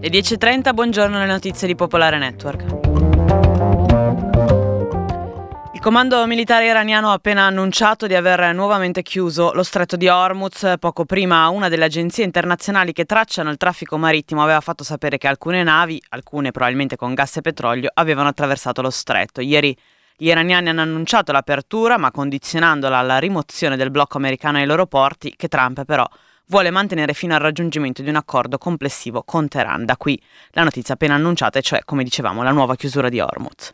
Le 10.30, buongiorno, le notizie di Popolare Network. Il comando militare iraniano ha appena annunciato di aver nuovamente chiuso lo stretto di Hormuz. Poco prima una delle agenzie internazionali che tracciano il traffico marittimo aveva fatto sapere che alcune navi, alcune probabilmente con gas e petrolio, avevano attraversato lo stretto. Ieri gli iraniani hanno annunciato l'apertura, ma condizionandola alla rimozione del blocco americano ai loro porti, che Trump però vuole mantenere fino al raggiungimento di un accordo complessivo con Teheran. Da qui la notizia appena annunciata, e cioè, come dicevamo, la nuova chiusura di Hormuz.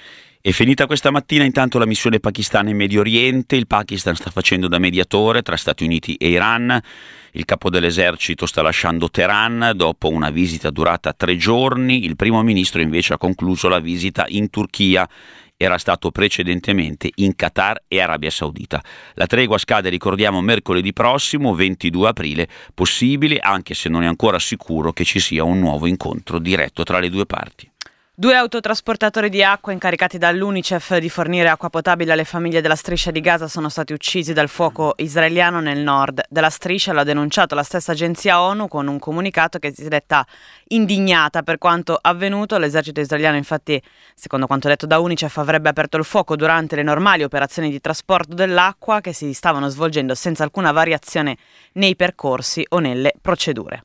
È finita questa mattina intanto la missione pakistana in Medio Oriente. Il Pakistan sta facendo da mediatore tra Stati Uniti e Iran. Il capo dell'esercito sta lasciando Teheran dopo una visita durata 3 giorni. Il primo ministro invece ha concluso la visita in Turchia. Era stato precedentemente in Qatar e Arabia Saudita. La tregua scade, ricordiamo, mercoledì prossimo, 22 aprile, possibile, anche se non è ancora sicuro, che ci sia un nuovo incontro diretto tra le due parti. 2 autotrasportatori di acqua incaricati dall'UNICEF di fornire acqua potabile alle famiglie della striscia di Gaza sono stati uccisi dal fuoco israeliano nel nord della striscia. L'ha denunciato la stessa agenzia ONU con un comunicato che si è detta indignata per quanto avvenuto. L'esercito israeliano, infatti, secondo quanto detto da UNICEF, avrebbe aperto il fuoco durante le normali operazioni di trasporto dell'acqua che si stavano svolgendo senza alcuna variazione nei percorsi o nelle procedure.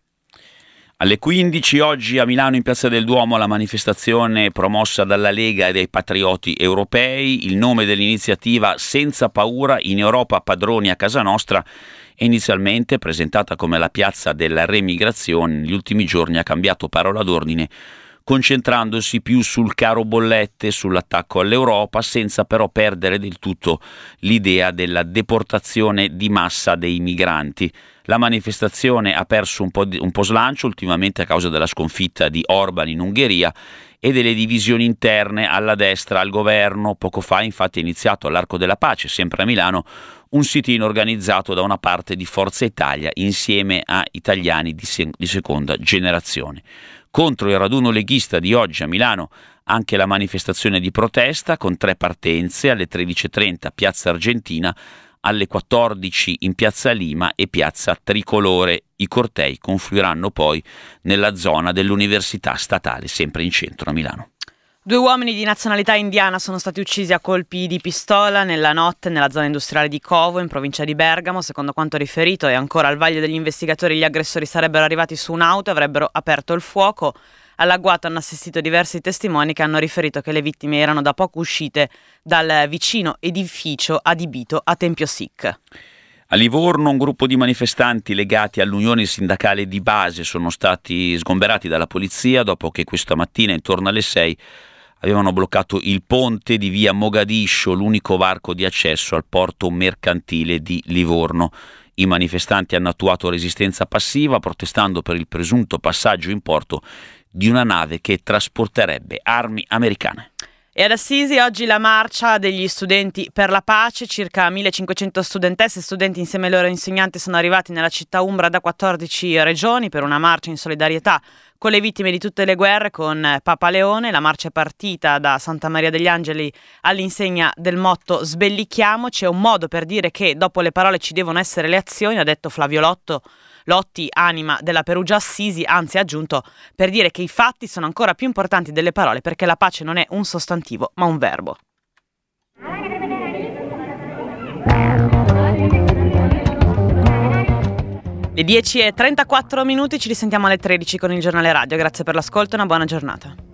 Alle 15 oggi a Milano in Piazza del Duomo la manifestazione promossa dalla Lega e dai Patrioti Europei. Il nome dell'iniziativa Senza paura, in Europa padroni a casa nostra è inizialmente presentata come la piazza della remigrazione. Negli ultimi giorni ha cambiato parola d'ordine, concentrandosi più sul caro bollette, sull'attacco all'Europa, senza però perdere del tutto l'idea della deportazione di massa dei migranti. La manifestazione ha perso un po' slancio ultimamente a causa della sconfitta di Orban in Ungheria e delle divisioni interne alla destra al governo. Poco fa infatti è iniziato all'Arco della Pace, sempre a Milano, un sit-in organizzato da una parte di Forza Italia insieme a italiani di seconda generazione. Contro il raduno leghista di oggi a Milano anche la manifestazione di protesta con 3 partenze alle 13.30 Piazza Argentina, alle 14 in Piazza Lima e Piazza Tricolore. I cortei confluiranno poi nella zona dell'Università Statale, sempre in centro a Milano. 2 uomini di nazionalità indiana sono stati uccisi a colpi di pistola nella notte nella zona industriale di Covo, in provincia di Bergamo. Secondo quanto riferito e ancora al vaglio degli investigatori, gli aggressori sarebbero arrivati su un'auto e avrebbero aperto il fuoco. All'agguato hanno assistito diversi testimoni che hanno riferito che le vittime erano da poco uscite dal vicino edificio adibito a Tempio Sikh. A Livorno un gruppo di manifestanti legati all'Unione Sindacale di Base sono stati sgomberati dalla polizia dopo che questa mattina intorno alle 6 avevano bloccato il ponte di via Mogadiscio, l'unico varco di accesso al porto mercantile di Livorno. I manifestanti hanno attuato resistenza passiva protestando per il presunto passaggio in porto di una nave che trasporterebbe armi americane. E ad Assisi oggi la marcia degli studenti per la pace. Circa 1500 studentesse e studenti insieme ai loro insegnanti sono arrivati nella città umbra da 14 regioni per una marcia in solidarietà con le vittime di tutte le guerre con Papa Leone. La marcia è partita da Santa Maria degli Angeli all'insegna del motto Sbellichiamoci. È un modo per dire che dopo le parole ci devono essere le azioni, ha detto Flavio Lotti, anima della Perugia Assisi, anzi ha aggiunto per dire che i fatti sono ancora più importanti delle parole, perché la pace non è un sostantivo ma un verbo. Le 10:34, ci risentiamo alle 13 con il giornale radio. Grazie per l'ascolto e una buona giornata.